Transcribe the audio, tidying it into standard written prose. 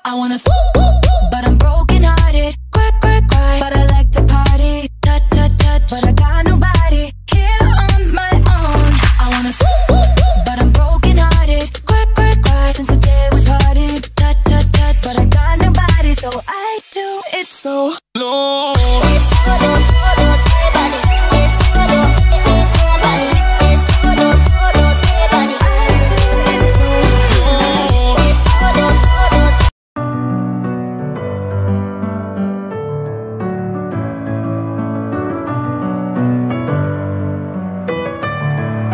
I wanna but I'm broken hearted. Cry, cry, cry, but I like to party. Touch, touch, touch, but I got nobody here on my own. I wanna but I'm broken hearted. Cry, cry, cry, since the day we parted. Touch, touch, touch, but I got nobody, so I do it so low.